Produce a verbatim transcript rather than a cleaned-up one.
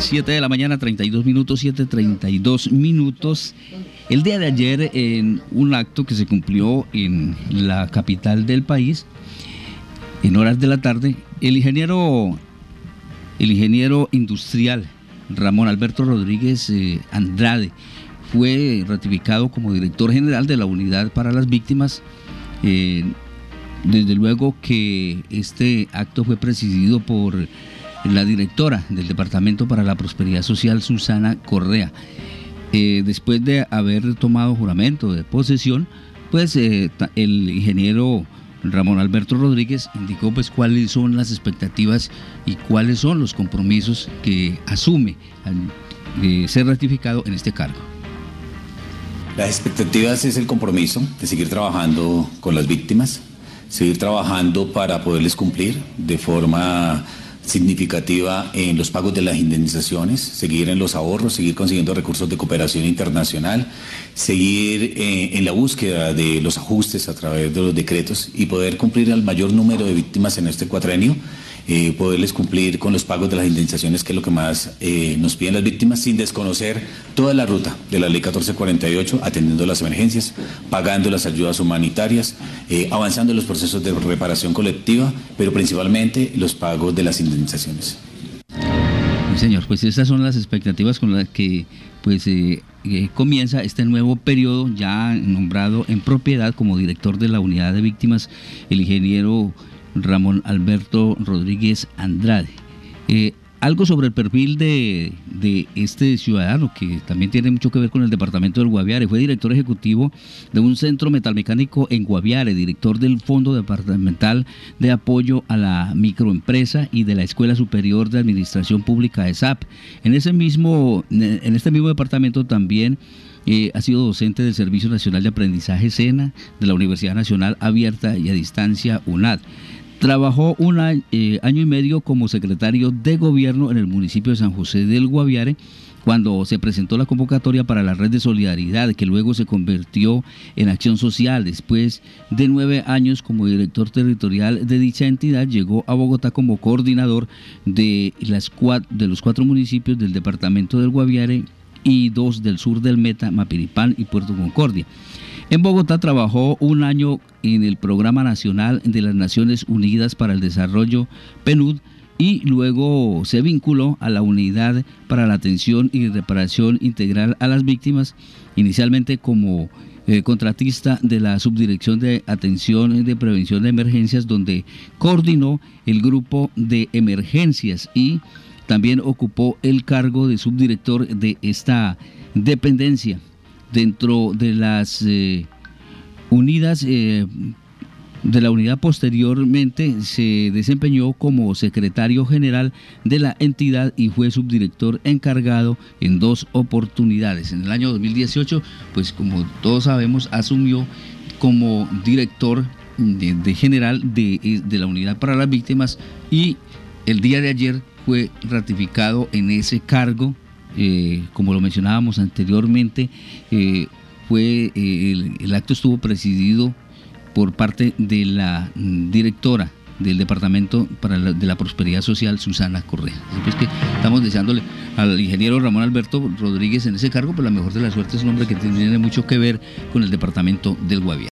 siete de la mañana, treinta y dos minutos, siete treinta y dos minutos. El día de ayer, en un acto que se cumplió en la capital del país, en horas de la tarde, el ingeniero, el ingeniero industrial Ramón Alberto Rodríguez eh, Andrade fue ratificado como director general de la Unidad para las Víctimas. Eh, desde luego que este acto fue presidido por la directora del Departamento para la Prosperidad Social, Susana Correa. Eh, después de haber tomado juramento de posesión, pues eh, el ingeniero Ramón Alberto Rodríguez indicó pues cuáles son las expectativas y cuáles son los compromisos que asume al eh, ser ratificado en este cargo. Las expectativas es el compromiso de seguir trabajando con las víctimas, seguir trabajando para poderles cumplir de forma significativa en los pagos de las indemnizaciones, seguir en los ahorros, seguir consiguiendo recursos de cooperación internacional, seguir eh, en la búsqueda de los ajustes a través de los decretos y poder cumplir al mayor número de víctimas en este cuatrenio, eh, poderles cumplir con los pagos de las indemnizaciones, que es lo que más eh, nos piden las víctimas, sin desconocer toda la ruta de la ley catorce cuarenta y ocho, atendiendo las emergencias, pagando las ayudas humanitarias, eh, avanzando en los procesos de reparación colectiva, pero principalmente los pagos de las indemnizaciones. Sí, señor, pues estas son las expectativas con las que pues eh, eh, comienza este nuevo periodo, ya nombrado en propiedad como director de la Unidad de Víctimas el ingeniero Ramón Alberto Rodríguez Andrade. Eh, algo sobre el perfil de, de este ciudadano, que también tiene mucho que ver con el departamento del Guaviare. Fue director ejecutivo de un centro metalmecánico en Guaviare, director del Fondo Departamental de Apoyo a la Microempresa y de la Escuela Superior de Administración Pública E S A P. En ese mismo, en este mismo departamento también Eh, ha sido docente del Servicio Nacional de Aprendizaje SENA, de la Universidad Nacional Abierta y a Distancia UNAD. Trabajó un año, eh, año y medio como secretario de gobierno en el municipio de San José del Guaviare, cuando se presentó la convocatoria para la Red de Solidaridad, que luego se convirtió en Acción Social. Después de nueve años como director territorial de dicha entidad, llegó a Bogotá como coordinador de, las cuatro, de los cuatro municipios del departamento del Guaviare y dos del sur del Meta, Mapiripán y Puerto Concordia. En Bogotá trabajó un año en el Programa Nacional de las Naciones Unidas para el Desarrollo, PNUD, y luego se vinculó a la Unidad para la Atención y Reparación Integral a las Víctimas, inicialmente como eh, contratista de la Subdirección de Atención y de Prevención de Emergencias, donde coordinó el grupo de emergencias y también ocupó el cargo de subdirector de esta dependencia. Dentro de las eh, unidas, eh, de la unidad posteriormente se desempeñó como secretario general de la entidad y fue subdirector encargado en dos oportunidades. En el año dos mil dieciocho, pues como todos sabemos, asumió como director de, de general de, de la Unidad para las Víctimas y el día de ayer fue ratificado en ese cargo. Eh, como lo mencionábamos anteriormente, eh, fue eh, el, el acto estuvo presidido por parte de la directora del Departamento para la, de la Prosperidad Social, Susana Correa. Así pues que estamos deseándole al ingeniero Ramón Alberto Rodríguez en ese cargo, pero la mejor de la suerte. Es un hombre que tiene mucho que ver con el departamento del Guaviare.